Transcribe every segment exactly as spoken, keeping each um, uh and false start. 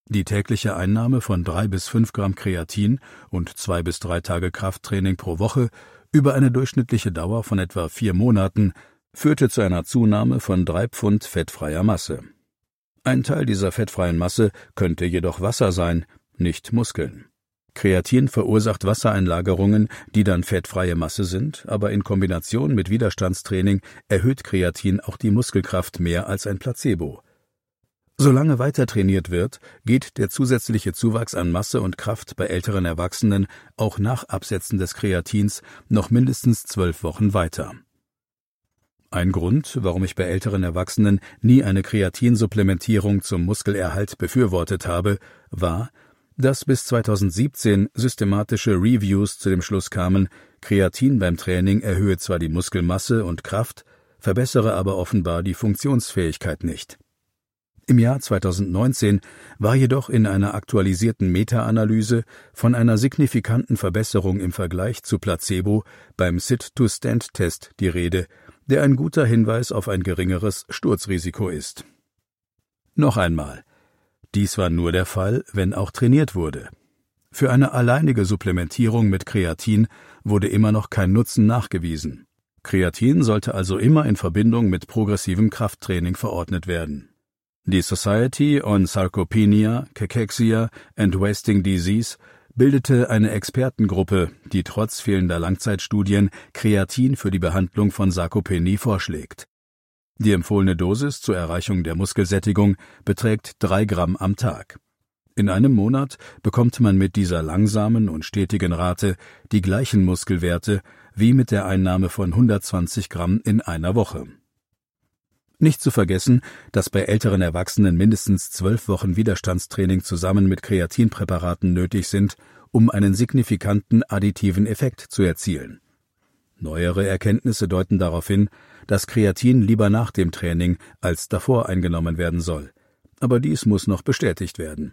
Die tägliche Einnahme von drei bis fünf Gramm Kreatin und zwei bis drei Tage Krafttraining pro Woche über eine durchschnittliche Dauer von etwa vier Monaten führte zu einer Zunahme von drei Pfund fettfreier Masse. Ein Teil dieser fettfreien Masse könnte jedoch Wasser sein, nicht Muskeln. Kreatin verursacht Wassereinlagerungen, die dann fettfreie Masse sind, aber in Kombination mit Widerstandstraining erhöht Kreatin auch die Muskelkraft mehr als ein Placebo. Solange weiter trainiert wird, geht der zusätzliche Zuwachs an Masse und Kraft bei älteren Erwachsenen auch nach Absetzen des Kreatins noch mindestens zwölf Wochen weiter. Ein Grund, warum ich bei älteren Erwachsenen nie eine Kreatinsupplementierung zum Muskelerhalt befürwortet habe, war, dass bis zweitausendsiebzehn systematische Reviews zu dem Schluss kamen, Kreatin beim Training erhöhe zwar die Muskelmasse und Kraft, verbessere aber offenbar die Funktionsfähigkeit nicht. Im Jahr zweitausendneunzehn war jedoch in einer aktualisierten Meta-Analyse von einer signifikanten Verbesserung im Vergleich zu Placebo beim Sit-to-Stand-Test die Rede, der ein guter Hinweis auf ein geringeres Sturzrisiko ist. Noch einmal, dies war nur der Fall, wenn auch trainiert wurde. Für eine alleinige Supplementierung mit Kreatin wurde immer noch kein Nutzen nachgewiesen. Kreatin sollte also immer in Verbindung mit progressivem Krafttraining verordnet werden. Die Society on Sarcopenia, Cachexia and Wasting Disease bildete eine Expertengruppe, die trotz fehlender Langzeitstudien Kreatin für die Behandlung von Sarkopenie vorschlägt. Die empfohlene Dosis zur Erreichung der Muskelsättigung beträgt drei Gramm am Tag. In einem Monat bekommt man mit dieser langsamen und stetigen Rate die gleichen Muskelwerte wie mit der Einnahme von hundertzwanzig Gramm in einer Woche. Nicht zu vergessen, dass bei älteren Erwachsenen mindestens zwölf Wochen Widerstandstraining zusammen mit Kreatinpräparaten nötig sind, um einen signifikanten additiven Effekt zu erzielen. Neuere Erkenntnisse deuten darauf hin, dass Kreatin lieber nach dem Training als davor eingenommen werden soll. Aber dies muss noch bestätigt werden.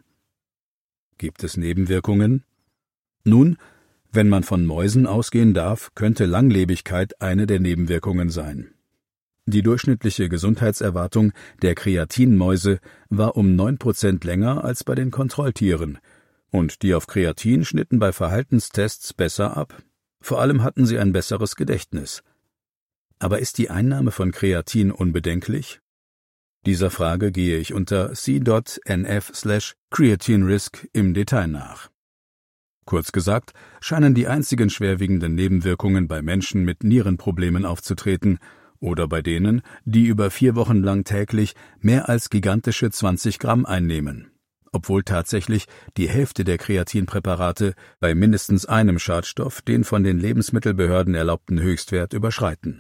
Gibt es Nebenwirkungen? Nun, wenn man von Mäusen ausgehen darf, könnte Langlebigkeit eine der Nebenwirkungen sein. Die durchschnittliche Gesundheitserwartung der Kreatinmäuse war um neun Prozent länger als bei den Kontrolltieren, und die auf Kreatin schnitten bei Verhaltenstests besser ab. Vor allem hatten sie ein besseres Gedächtnis. Aber ist die Einnahme von Kreatin unbedenklich? Dieser Frage gehe ich unter c punkt n f slash creatine risk im Detail nach. Kurz gesagt, scheinen die einzigen schwerwiegenden Nebenwirkungen bei Menschen mit Nierenproblemen aufzutreten oder bei denen, die über vier Wochen lang täglich mehr als gigantische zwanzig Gramm einnehmen, obwohl tatsächlich die Hälfte der Kreatinpräparate bei mindestens einem Schadstoff den von den Lebensmittelbehörden erlaubten Höchstwert überschreiten.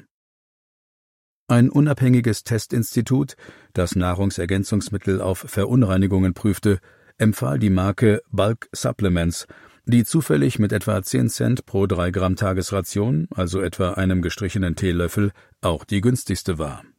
Ein unabhängiges Testinstitut, das Nahrungsergänzungsmittel auf Verunreinigungen prüfte, empfahl die Marke Bulk Supplements, die zufällig mit etwa zehn Cent pro drei Gramm Tagesration, also etwa einem gestrichenen Teelöffel, auch die günstigste war.